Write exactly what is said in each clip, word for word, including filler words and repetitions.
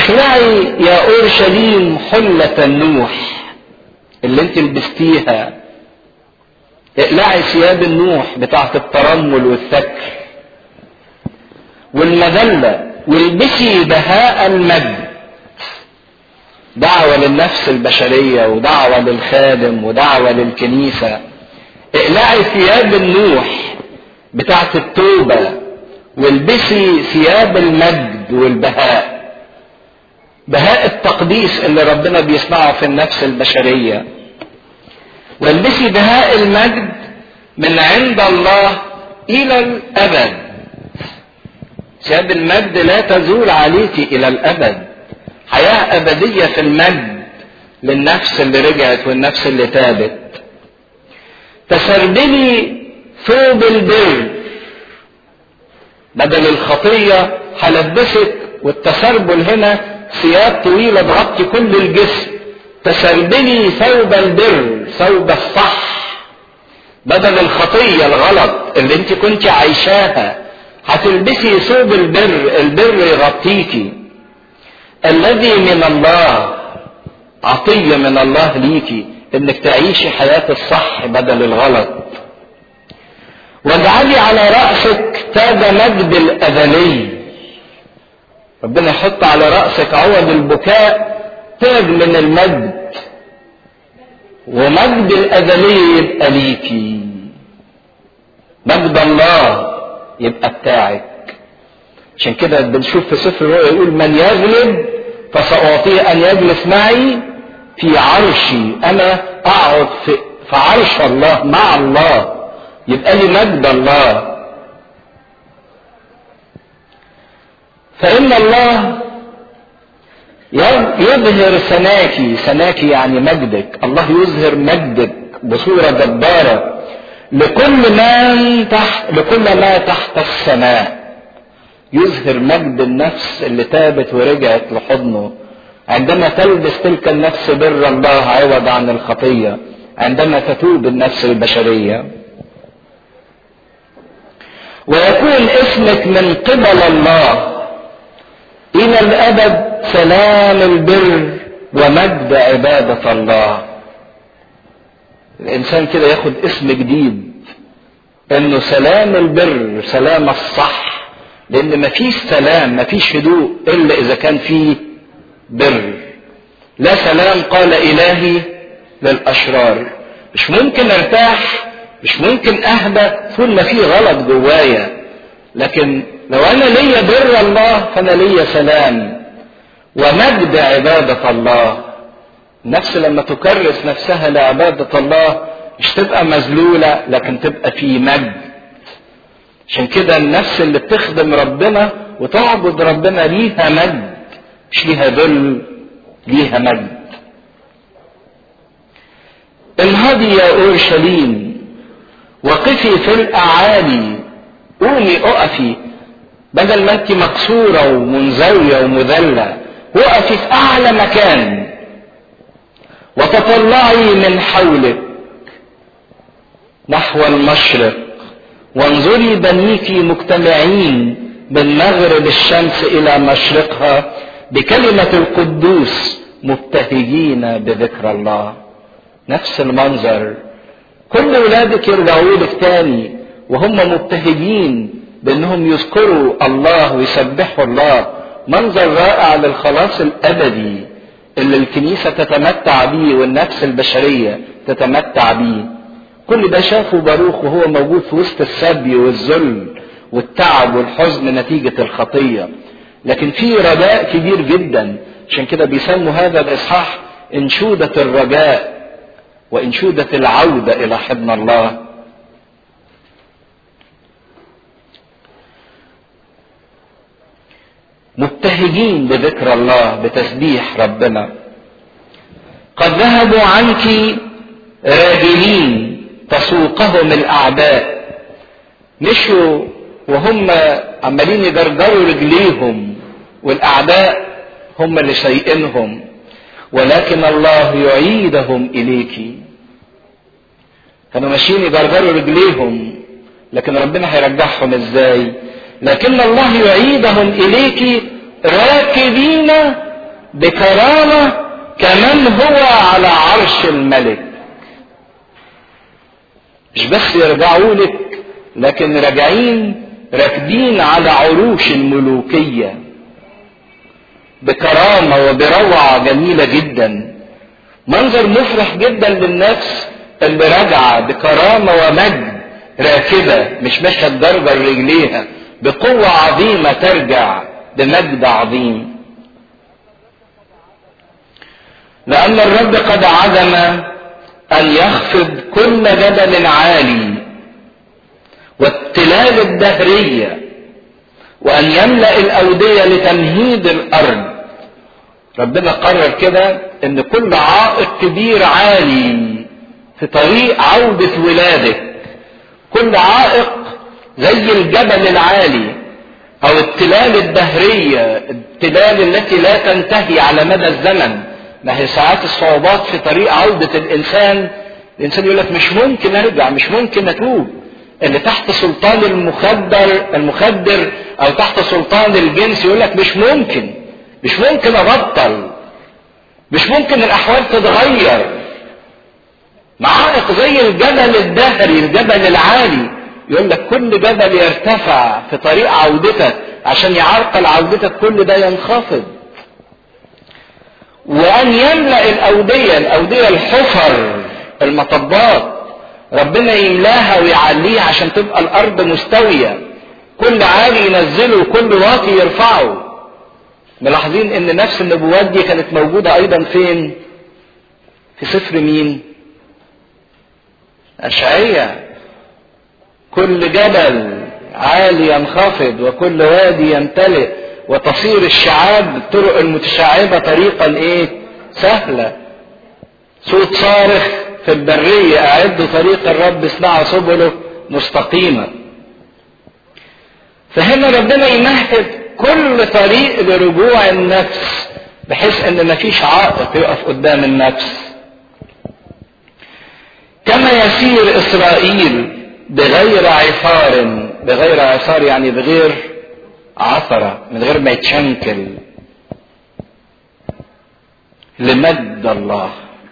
اخلعي يا اورشليم حلة النوح اللي انت لبستيها، اقلعي ثياب النوح بتاعت الترمل والثكر والمذلة، والبسي بهاء المجد. دعوة للنفس البشرية ودعوة للخادم ودعوة للكنيسة. اقلعي ثياب النوح بتاعت التوبة والبسي ثياب المجد والبهاء، بهاء التقديس اللي ربنا بيصنعه في النفس البشرية. والبسي بهاء المجد من عند الله إلى الأبد. ثياب المجد لا تزول عليك إلى الأبد، حياة أبدية في المجد للنفس اللي رجعت والنفس اللي تابت. تسربلي ثوب البر، بدل الخطية هلبسك، والتسربل هنا ثياب طويلة تغطي كل الجسم. تسربلي ثوب البر، ثوب الصح، بدل الخطية الغلط اللي انت كنت عايشاها هتلبسي ثوب البر. البر يغطيكي، الذي من الله، عطية من الله ليكي انك تعيشي حياة الصح بدل الغلط. واجعلي على رأسك تاج مجد الأذلي، ربنا يحط على رأسك عوض البكاء تاج من المجد، ومجد الأذلي يبقى ليكي، مجد الله يبقى بتاعك. عشان كده بنشوف في سفر الرؤيا يقول من يغلب فسأعطيه أن يجلس معي في عرشي، أنا أقعد في, في عرش الله مع الله، يبقى لي مجد الله. فإن الله يظهر سناكي، سناكي يعني مجدك، الله يظهر مجدك بصورة جبارة لكل من تحت، لكل ما تحت السماء. يظهر مجد النفس اللي تابت ورجعت لحضنه عندما تلبس تلك النفس بر الله عوض عن الخطية، عندما تتوب النفس البشرية. ويكون اسمك من قبل الله إلى الأبد سلام البر ومجد عبادة الله. الإنسان كده ياخد اسم جديد، إنه سلام البر، سلام الصح، لأن مفيش سلام، مفيش هدوء إلا إذا كان فيه بر. لا سلام قال إلهي للأشرار. مش ممكن ارتاح، مش ممكن أهدى طول ما فيه غلط جوايا. لكن لو أنا ليا بر الله فأنا ليا سلام ومجد عبادة الله. النفس لما تكرس نفسها لعبادة الله مش تبقى مذلولة، لكن تبقى في مجد. عشان كده النفس اللي بتخدم ربنا وتعبد ربنا ليها مجد، مش ليها ذل، ليها مجد. انهضي يا اورشليم وقفي في الاعالي، قومي اقفي، بدل ما انت مكسوره ومنزويه ومذله، وقفي في اعلى مكان وتطلعي من حولك نحو المشرق، وانظري بنيك مجتمعين من مغرب الشمس الى مشرقها بكلمة القدوس مبتهجين بذكر الله. نفس المنظر، كل ولادك يرجعوا لك تاني وهم مبتهجين بانهم يذكروا الله ويسبحوا الله. منظر رائع للخلاص الابدي اللي الكنيسة تتمتع بيه والنفس البشرية تتمتع بيه. كل ده شافه باروخ وهو موجود في وسط السبي والذل والتعب والحزن نتيجة الخطية، لكن في رجاء كبير جدا. عشان كده بيسموا هذا الإصحاح انشودة الرجاء وانشودة العودة إلى حضن الله. مبتهجين بذكر الله، بتسبيح ربنا. قد ذهبوا عنك راجلين تسوقهم الأعداء، مشوا وهم عمالين يدرجروا رجليهم والأعداء هم اللي سايقينهم، ولكن الله يعيدهم إليك. كانوا ماشيين يدرجروا رجليهم، لكن ربنا هيرجعهم ازاي؟ لكن الله يعيدهم إليك راكبين بكرامة كمن هو على عرش الملك. مش بس يرجعوا لك، لكن راجعين راكبين على عروش الملوكية بكرامة وبروعة جميلة جدا. منظر مفرح جدا للنفس اللي راجعة بكرامة ومجد، راكبة مش ماشية بدرجة رجليها، بقوة عظيمة ترجع بمجد عظيم. لأن الرب قد عزم أن يخفض كل جبل عالي والتلال الدهرية، وأن يملأ الأودية لتمهيد الأرض. ربنا قرر كده ان كل عائق كبير عالي في طريق عودة ولادك، كل عائق زي الجبل العالي او التلال الدهرية، التلال التي لا تنتهي على مدى الزمن. ما هي ساعات الصعوبات في طريق عودة الانسان، الانسان يقول لك مش ممكن ارجع، مش ممكن اتوب. اللي تحت سلطان المخدر المخدر او تحت سلطان الجنس يقول لك مش ممكن، مش ممكن ابطل، مش ممكن الاحوال تتغير. معائق زي الجبل الدهري، الجبل العالي، يقول لك كل جبل يرتفع في طريق عودتك عشان يعرقل عودتك كل ده ينخفض. وان يملأ الاودية، الاودية الحفر، المطبات، ربنا يملاها ويعليها عشان تبقى الارض مستوية، كل عالي ينزله وكل واطي يرفعه. ملاحظين ان نفس النبوات دي كانت موجودة ايضا فين؟ في سفر مين؟ اشعياء. كل جبل عالي ينخفض وكل وادي يمتلئ وتصير الشعاب الطرق المتشعبة طريقا ايه؟ سهلة. صوت صارخ في البرية، اعدوا طريق الرب اصنعوا سبله مستقيمة. فهنا ربنا يمهد كل طريق لرجوع النفس بحيث ان مفيش عائق يقف قدام النفس. كما يسير اسرائيل بغير عثار، بغير عثار يعني بغير عثرة، من غير ما يتشنكل، لمجد الله.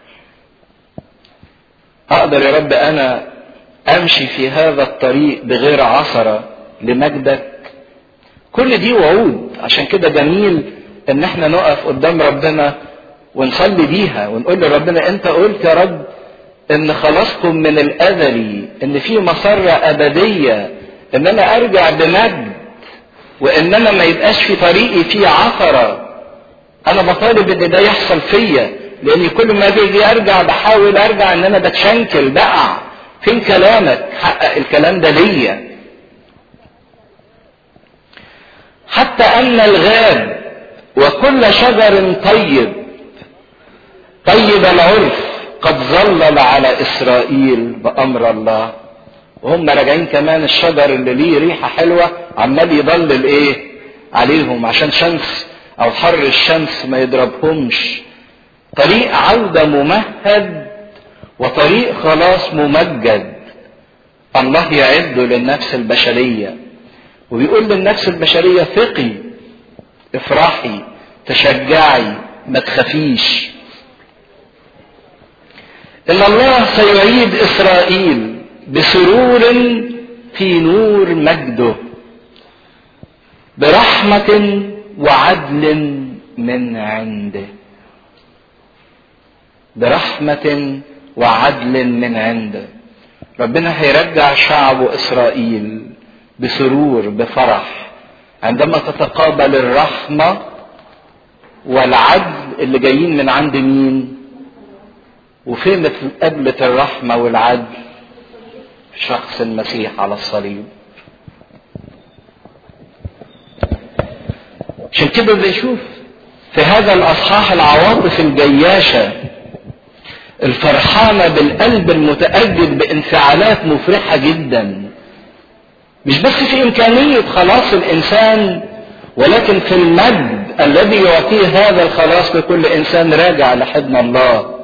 اقدر يا رب انا امشي في هذا الطريق بغير عثرة لمجدك؟ كل دي وعود. عشان كده جميل ان احنا نقف قدام ربنا ونصلي بيها ونقول لربنا انت قلت يا رب ان خلاصكم من الازلي، ان في مسرة ابدية، ان انا ارجع بمجد، وان انا ما يبقاش في طريقي فيه عثرة. انا بطالب ان ده يحصل فيا، لاني كل ما باجي ارجع بحاول ارجع ان انا بتشنكل بقع. فين كلامك؟ حقق الكلام ده ليا. حتى ان الغاب وكل شجر طيب طيب العرف قد ظلل على اسرائيل بامر الله. وهم راجعين كمان الشجر اللي ليه ريحه حلوه عمال يضلل ايه عليهم عشان شمس او حر الشمس ما يضربهمش. طريق عوده ممهد وطريق خلاص ممجد الله يعده للنفس البشريه. وبيقول للنفس البشريه ثقي، افرحي، تشجعي، ما تخافيش. ان الله سيعيد اسرائيل بسرور في نور مجده، برحمة وعدل من عنده. برحمة وعدل من عنده. ربنا هيرجع شعبه اسرائيل بسرور، بفرح، عندما تتقابل الرحمة والعدل اللي جايين من عند مين؟ وفين قبلة الرحمة والعدل؟ شخص المسيح على الصليب. عشان كده بنشوف في هذا الاصحاح العواطف الجياشة الفرحانة بالقلب المتأجج بانفعالات مفرحة جدا، مش بس في امكانية خلاص الانسان، ولكن في المجد الذي يعطيه هذا الخلاص لكل انسان راجع لحضن الله.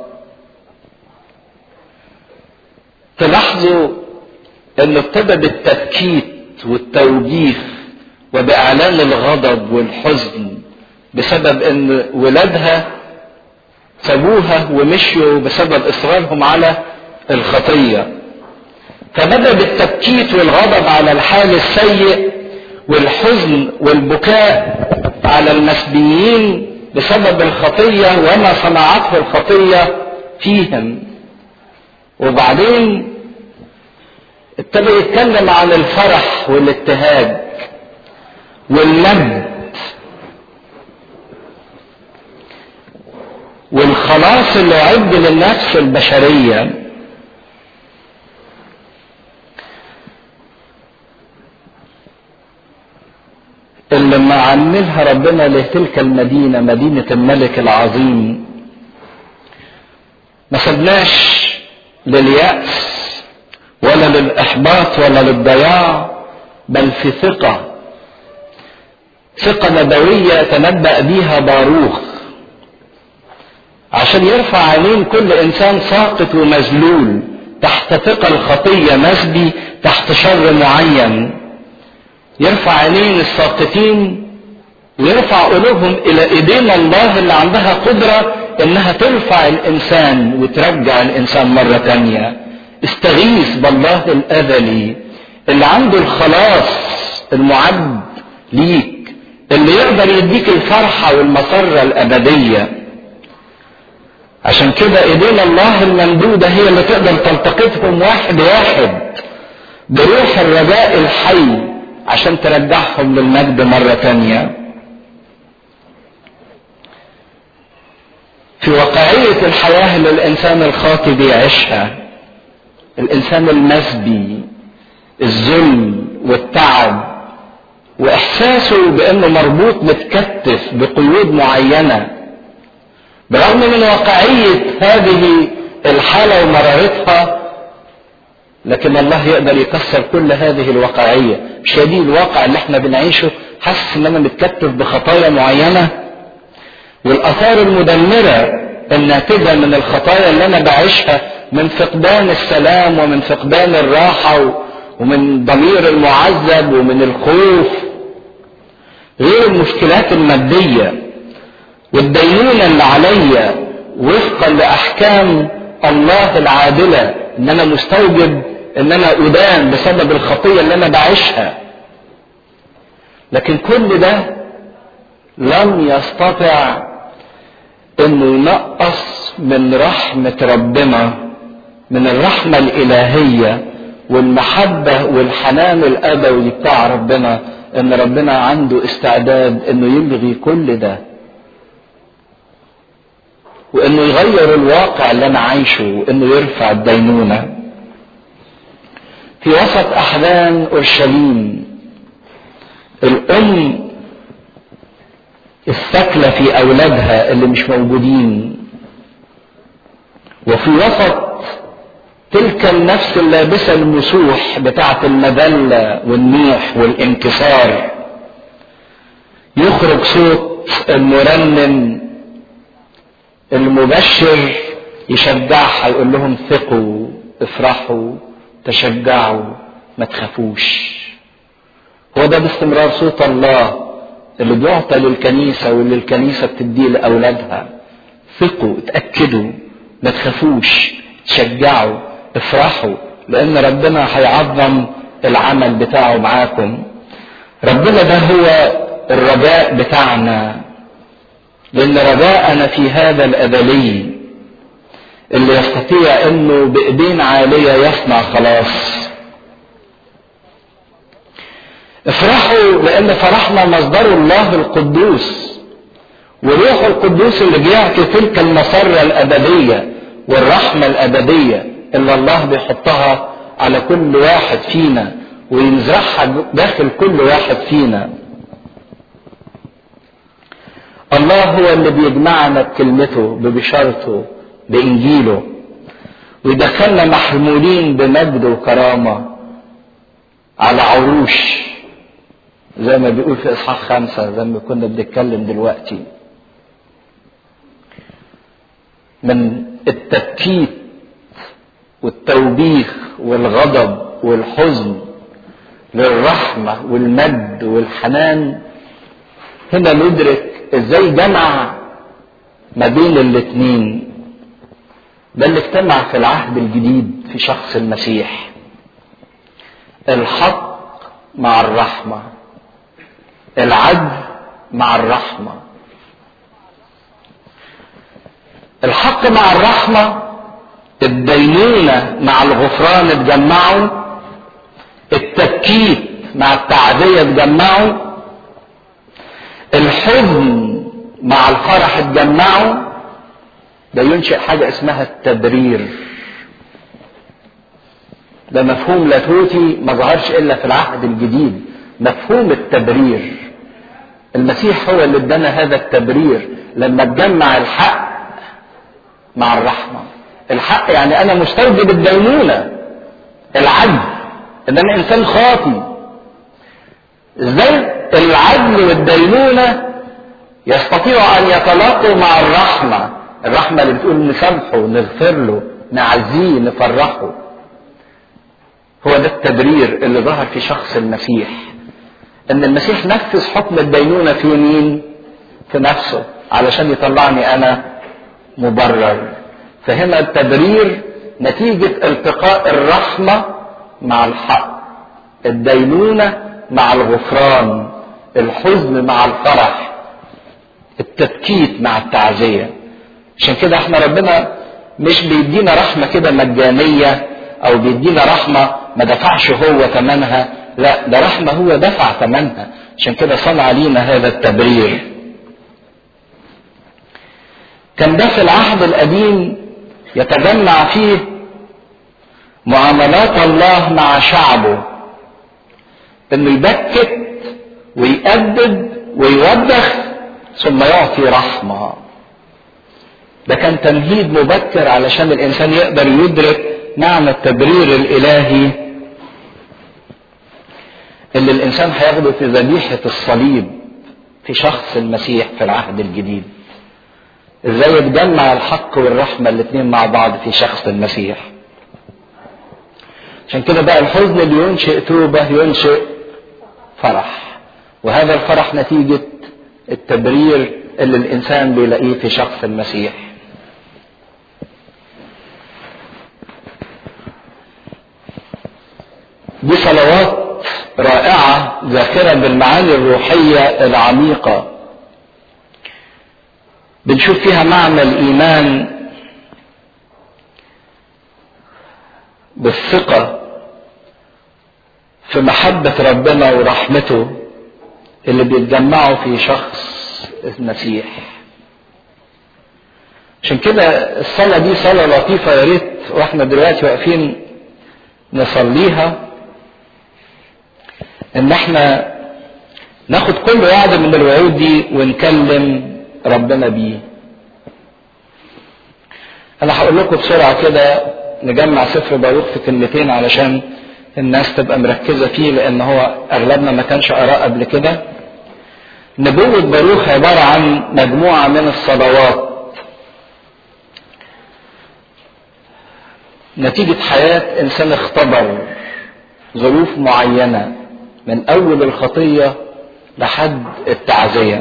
تلاحظوا انه ابتدى بالتبكيت والتوجيه وباعلان الغضب والحزن بسبب ان ولادها سابوها ومشيوا بسبب اصرارهم على الخطية. فبدأ بالتبكيت والغضب على الحال السيء والحزن والبكاء على المسبيين بسبب الخطية وما صنعته الخطية فيهم. وبعدين ابتدى يتكلم عن الفرح والابتهاج والمجد والخلاص اللي عد للنفس البشرية. اللي لما عملها ربنا لتلك المدينة، مدينة الملك العظيم، ما سبناش لليأس ولا للإحباط ولا للضياع، بل في ثقة، ثقة نبوية تنبأ بيها باروخ عشان يرفع عينين كل إنسان ساقط ومذلول تحت ثقة الخطية، مسبي تحت شر معين. يرفع عينين الساقطين ويرفع قلوبهم إلى إيدين الله اللي عندها قدرة إنها ترفع الإنسان وترجع الإنسان مرة تانية. استغيث بالله الأزلي اللي عنده الخلاص المعد ليك، اللي يقدر يديك الفرحة والمسرة الأبدية. عشان كده ايدين الله الممدودة هي اللي تقدر تلتقطهم واحد واحد بروح الرجاء الحي عشان ترجعهم للمجد مرة تانية. في واقعية الحياة اللي الإنسان الخاطئ بيعيشها، الإنسان المسبي، الذل والتعب وإحساسه بأنه مربوط متكتف بقيود معينة، برغم من واقعية هذه الحالة ومرارتها، لكن الله يقدر يكسر كل هذه الواقعية. مش دي الواقع اللي احنا بنعيشه، حاسس ان انا متكتف بخطايا معينة، والاثار المدمرة الناتجة من الخطايا اللي انا بعيشها، من فقدان السلام ومن فقدان الراحة ومن ضمير المعذب ومن الخوف، غير المشكلات المادية والدينونة اللي عليا وفقا لأحكام الله العادلة، ان انا مستوجب ان انا ادان بسبب الخطية اللي انا بعيشها. لكن كل ده لم يستطع انه ينقص من رحمة ربنا، من الرحمة الالهية والمحبة والحنان الابوي بتاع ربنا، ان ربنا عنده استعداد انه يلغي كل ده وانه يغير الواقع اللي انا عايشه وانه يرفع الدينونة. في وسط احزان اورشليم الام الثكلة في اولادها اللي مش موجودين، وفي وسط تلك النفس اللابسة المسوح بتاعة المذلة والنوح والانكسار، يخرج صوت المرنم المبشر يشجعها، يقول لهم ثقوا، افرحوا، تشجعوا، ما تخافوش. هو ده باستمرار صوت الله اللي بيعطى للكنيسة واللي الكنيسة بتديه لأولادها. ثقوا، اتأكدوا، ما تخافوش، تشجعوا، افرحوا، لأن ربنا هيعظم العمل بتاعه معاكم. ربنا ده هو الرجاء بتاعنا، لأن رجاءنا في هذا الأبدي اللي يستطيع أنه بإيدين عالية يصنع خلاص. افرحوا لأن فرحنا مصدر الله القدوس، وروح القدوس اللي بيعطي تلك المسرة الأبدية والرحمة الأبدية اللي الله بيحطها على كل واحد فينا وينزرعها داخل كل واحد فينا. الله هو اللي بيجمعنا بكلمته، ببشارته، بإنجيله، ويدخلنا محمولين بمجد وكرامة على عروش، زي ما بيقول في إصحاح خمسة زي ما كنا بنتكلم دلوقتي، من التبكيت والتوبيخ والغضب والحزن للرحمة والمجد والحنان. هنا ندرك ازاي جمع ما بين الاتنين. ده اللي اجتمع في العهد الجديد في شخص المسيح، الحق مع الرحمة، العدل مع الرحمة. الحق مع الرحمة، الدينونة مع الغفران اتجمعوا، التبكيت مع التعزية اتجمعوا، الحزن مع الفرح اتجمعوا. ده ينشئ حاجة اسمها التبرير. ده مفهوم لاهوتي ما ظهرش الا في العهد الجديد، مفهوم التبرير. المسيح هو اللي ادانا هذا التبرير لما اتجمع الحق مع الرحمة. الحق يعني انا مستوجب الدينونة، العدل ان انا انسان خاطي. ازاي العدل والدينونة يستطيعوا ان يتلاقوا مع الرحمة؟ الرحمة اللي بتقول نسامحه، نغفر له، نعزيه، نفرحه. هو ده التبرير اللي ظهر في شخص المسيح، ان المسيح نفذ حكم الدينونة في مين؟ في نفسه، علشان يطلعني انا مبرر. فهنا التبرير نتيجة التقاء الرحمة مع الحق، الدينونة مع الغفران، الحزن مع الفرح، التبكيت مع التعزية. عشان كده احنا ربنا مش بيدينا رحمة كده مجانية، او بيدينا رحمة ما دفعش هو ثمنها، لا، ده رحمة هو دفع ثمنها. عشان كده صنع لينا هذا التبرير. كان ده في العهد القديم يتجمع فيه معاملات الله مع شعبه، انه يبكت ويأدب ويوبخ ثم يعطي رحمة. ده كان تمهيد مبكر علشان الانسان يقدر يدرك معنى التبرير الالهي اللي الانسان هياخده في ذبيحة الصليب في شخص المسيح في العهد الجديد. ازاي يتجمع الحق والرحمة الاثنين مع بعض في شخص المسيح. عشان كده بقى الحزن اللي ينشئ توبة ينشئ فرح، وهذا الفرح نتيجة التبرير اللي الانسان بيلاقيه في شخص المسيح. دي صلوات رائعة ذاكرة بالمعاني الروحية العميقة، بنشوف فيها معنى الإيمان بالثقة في محبة ربنا ورحمته اللي بيتجمعوا في شخص المسيح. عشان كده الصلاة دي صلاة لطيفة، يا ريت واحنا دلوقتي واقفين نصليها، ان احنا ناخد كل وعد من الوعود دي ونكلم ربنا بيه. انا هقول لكم بسرعة كده نجمع سفر باروخ في كلمتين علشان الناس تبقى مركزة فيه، لان هو اغلبنا ما كانش قرأ قبل كده. نبوة باروخ عبارة عن مجموعة من الصلوات نتيجة حياة انسان اختبر ظروف معينة من اول الخطية لحد التعزية.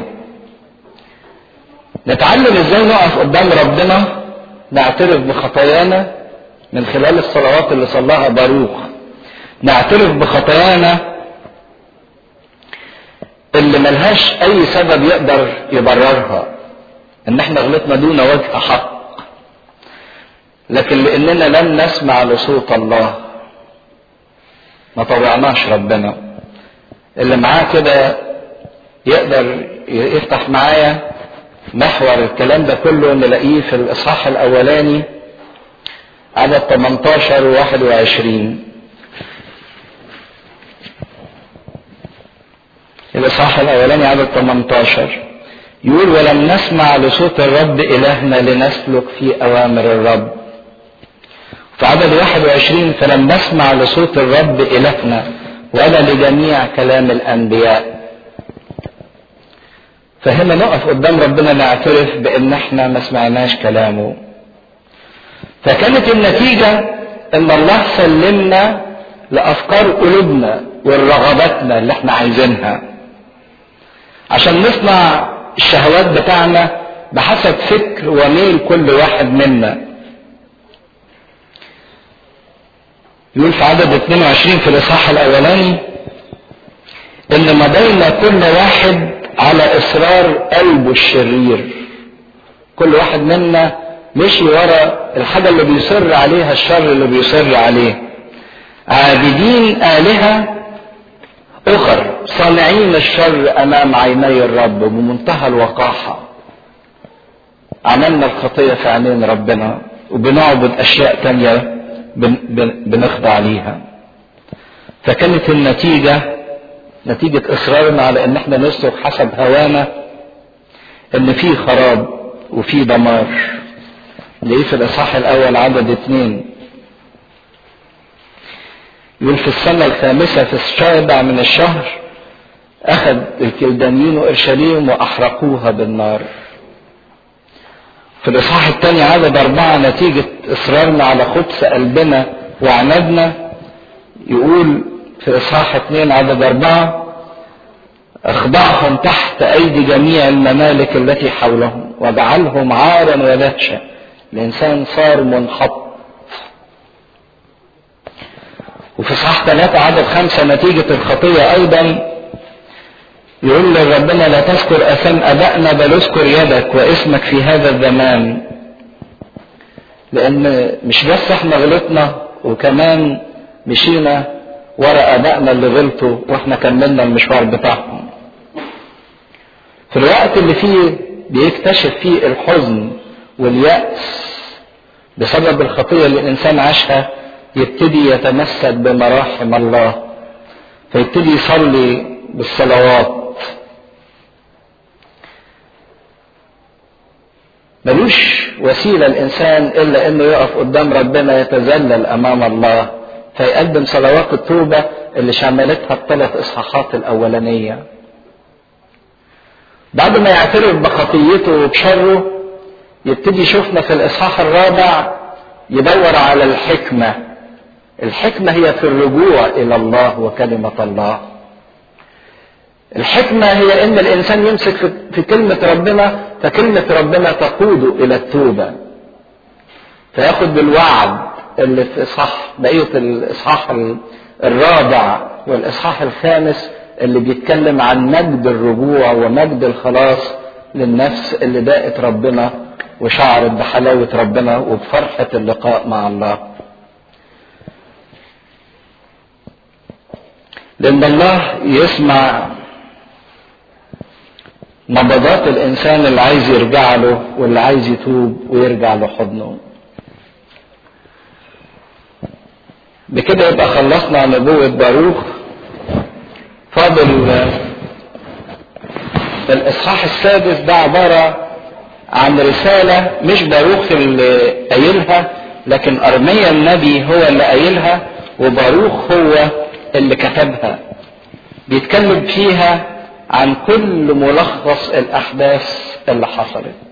نتعلم ازاي نقف قدام ربنا نعترف بخطايانا من خلال الصلوات اللي صلاها باروخ. نعترف بخطايانا اللي ملهاش اي سبب يقدر يبررها، ان احنا غلطنا دون وجه حق، لكن لاننا لم نسمع لصوت الله ما طوعناش ربنا. اللي معاه كده يقدر يفتح معايا محور الكلام ده كله، نلاقيه في الاصحاح الاولاني عدد ثمانية عشر وواحد وعشرين. الاصحاح الاولاني عدد ثمانية عشر يقول: ولم نسمع لصوت الرب الهنا لنسلك في اوامر الرب. في عدد واحد وعشرين: فلم نسمع لصوت الرب الهنا ولا لجميع كلام الانبياء. فهنا نقف قدام ربنا نعترف بان احنا ما سمعناش كلامه. فكانت النتيجة ان الله سلمنا لافكار قلوبنا والرغباتنا اللي احنا عايزينها عشان نصنع الشهوات بتاعنا بحسب فكر وميل كل واحد منا. يقول في عدد اثنين وعشرين في الاصحاح الاولاني ان مضينا كل واحد على اصرار قلبه الشرير. كل واحد منا مشي ورا الحاجة اللي بيصر عليها، الشر اللي بيصر عليه، عابدين آلهة أخر صانعين الشر أمام عيني الرب بمنتهى الوقاحة. عملنا الخطية في عينين ربنا وبنعبد أشياء تانية بنخضع ليها. فكانت النتيجة نتيجة إصرارنا على إن احنا نسلك حسب هوانا إن في خراب وفي دمار. ليه في الإصحاح الأول عدد اثنين يقول في السنة الخامسة في السابع من الشهر أخذ الكلدانيين أورشليم وأحرقوها بالنار. في الإصحاح الثاني عدد أربعة نتيجة إصرارنا على خبث قلبنا وعنادنا يقول في الإصحاح اثنين عدد أربعة أخضعهم تحت أيدي جميع الممالك التي حولهم وجعلهم عارا ودهشة. الإنسان صار منحط. وفي صح ثلاثة عدد خمسة نتيجة الخطية أيضا يقول لربنا لا تذكر أثام أبائنا بل اذكر يدك واسمك في هذا الزمان. لأن مش بس احنا غلطنا وكمان مشينا ورا أبائنا اللي غلطوا واحنا كملنا المشوار بتاعهم. في الوقت اللي فيه بيكتشف فيه الحزن واليأس بسبب الخطية اللي الإنسان عاشها يبتدي يتمسك بمراحم الله، فيبتدي يصلي بالصلوات. ملوش وسيلة الإنسان إلا إنه يقف قدام ربنا يتذلل أمام الله، فيقدم صلوات التوبة اللي شملتها الثلاث إصحاحات الأولانية. بعد ما يعترف بخطيته وبشره يبتدي يشوفنا في الإصحاح الرابع يدور على الحكمة. الحكمة هي في الرجوع إلى الله وكلمة الله. الحكمة هي إن الإنسان يمسك في كلمة ربنا فكلمة ربنا تقوده إلى التوبة، فياخد بالوعد اللي في إصحاح بقية الإصحاح الرابع والإصحاح الخامس اللي بيتكلم عن مجد الرجوع ومجد الخلاص للنفس اللي داقت ربنا وشعرت بحلاوة ربنا وبفرحة اللقاء مع الله. لأن الله يسمع نبضات الإنسان اللي عايز يرجع له واللي عايز يتوب ويرجع لحضنه. بكده يبقى خلصنا نبوة باروخ. فاضل الإصحاح السادس، ده عبارة عن رسالة مش باروخ اللي قايلها لكن أرميا النبي هو اللي قايلها وباروخ هو اللي كتبها. بيتكلم فيها عن كل ملخص الأحداث اللي حصلت.